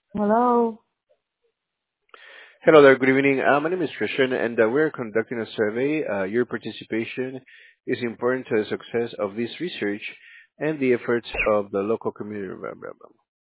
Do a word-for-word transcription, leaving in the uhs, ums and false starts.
Hello. Hello there. Good evening. Uh, my name is Christian, and uh, we're conducting a survey. Uh, your participation is important to the success of this research and the efforts of the local community.